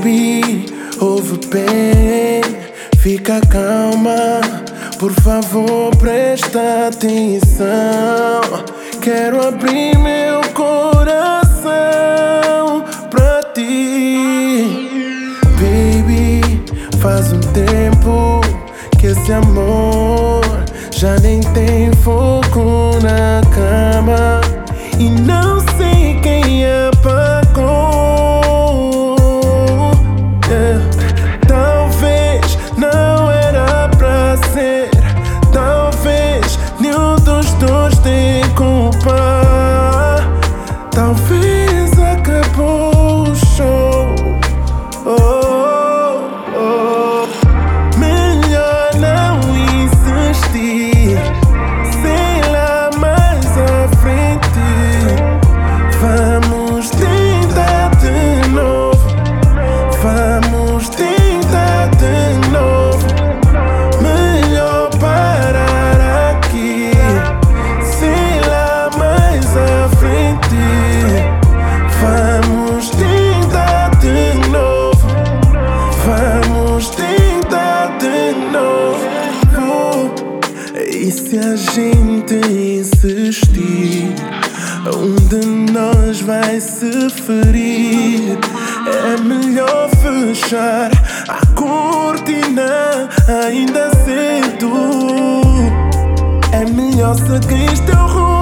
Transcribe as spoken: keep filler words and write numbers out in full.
Baby, ouve bem, fica calma, por favor presta atenção. Quero abrir meu coração pra ti. Baby, faz um tempo que esse amor já nem tem foco na cama, e não sei quem apagou. Yeah. Talvez não era pra ser, talvez nenhum dos dois tem culpa, talvez acabou o show. Oh, oh. Melhor não insistir, sei lá mais à frente. Vamos tentar de novo, vamos tentar de novo. Melhor parar aqui, sei lá mais à frente. Vamos tentar de novo, vamos tentar de novo. E se a gente insistir, um de nós vai se ferir. É melhor fechar a cortina ainda cedo. É melhor seguir teu rumo.